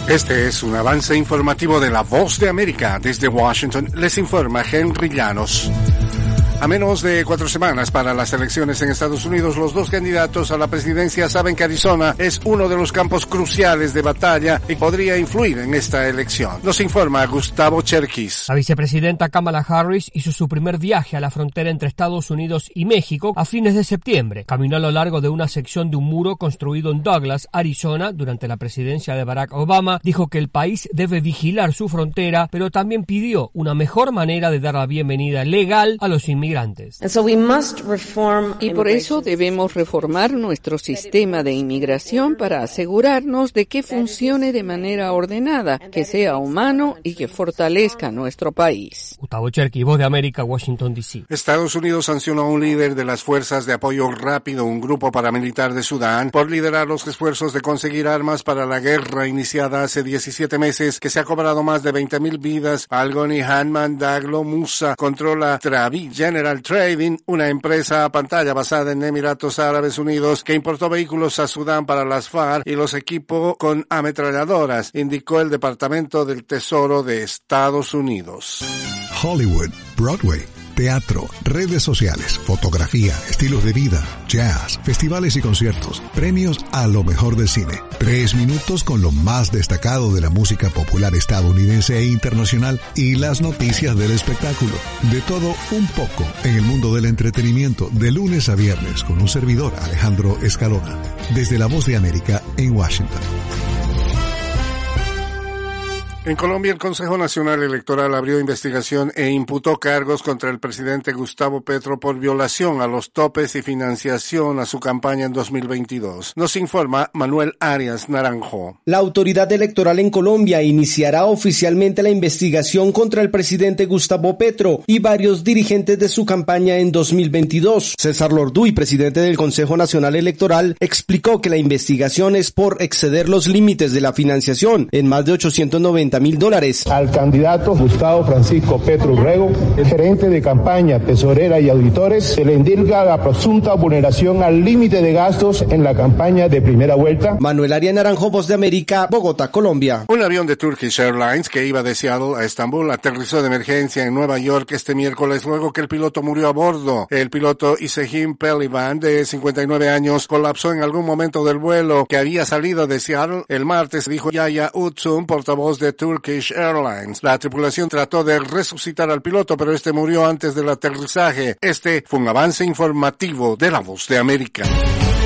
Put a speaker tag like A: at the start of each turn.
A: Este es un avance informativo de La Voz de América. Desde Washington les informa Henry Llanos. A menos de 4 semanas para las elecciones en Estados Unidos, los dos candidatos a la presidencia saben que Arizona es uno de los campos cruciales de batalla y podría influir en esta elección. Nos informa Gustavo Cherkis.
B: La vicepresidenta Kamala Harris hizo su primer viaje a la frontera entre Estados Unidos y México a fines de septiembre. Caminó a lo largo de una sección de un muro construido en Douglas, Arizona, durante la presidencia de Barack Obama. Dijo que el país debe vigilar su frontera, pero también pidió una mejor manera de dar la bienvenida legal a los inmigrantes.
C: Y por eso debemos reformar nuestro sistema de inmigración para asegurarnos de que funcione de manera ordenada, que sea humano y que fortalezca nuestro país.
B: Gustavo Cherkis, Voz de América, Washington, D.C.
A: Estados Unidos sancionó a un líder de las Fuerzas de Apoyo Rápido, un grupo paramilitar de Sudán, por liderar los esfuerzos de conseguir armas para la guerra iniciada hace 17 meses, que se ha cobrado más de 20,000 vidas. Algoni Hanman Daglo Musa controla Travi General Trading, una empresa a pantalla basada en Emiratos Árabes Unidos que importó vehículos a Sudán para las FARC y los equipó con ametralladoras, indicó el Departamento del Tesoro de Estados Unidos.
D: Hollywood, Broadway, teatro, redes sociales, fotografía, estilos de vida, jazz, festivales y conciertos, premios a lo mejor del cine. 3 minutos con lo más destacado de la música popular estadounidense e internacional y las noticias del espectáculo. De todo un poco en el mundo del entretenimiento, de lunes a viernes con un servidor, Alejandro Escalona, desde La Voz de América en Washington.
A: En Colombia, el Consejo Nacional Electoral abrió investigación e imputó cargos contra el presidente Gustavo Petro por violación a los topes y financiación a su campaña en 2022. Nos informa Manuel Arias Naranjo.
E: La autoridad electoral en Colombia iniciará oficialmente la investigación contra el presidente Gustavo Petro y varios dirigentes de su campaña en 2022. César Lorduy, presidente del Consejo Nacional Electoral, explicó que la investigación es por exceder los límites de la financiación en más de $890,000.
F: Al candidato Gustavo Francisco Petro Urrego, el gerente de campaña, tesorera y auditores, se le indilga la presunta vulneración al límite de gastos en la campaña de primera vuelta.
E: Manuel Arias Naranjo, Voz de América, Bogotá, Colombia.
A: Un avión de Turkish Airlines que iba de Seattle a Estambul aterrizó de emergencia en Nueva York este miércoles luego que el piloto murió a bordo. El piloto Isehim Pelivan, de 59 años, colapsó en algún momento del vuelo que había salido de Seattle el martes, dijo Yaya Utsum, portavoz de Turkish Airlines. La tripulación trató de resucitar al piloto, pero este murió antes del aterrizaje. Este fue un avance informativo de La Voz de América.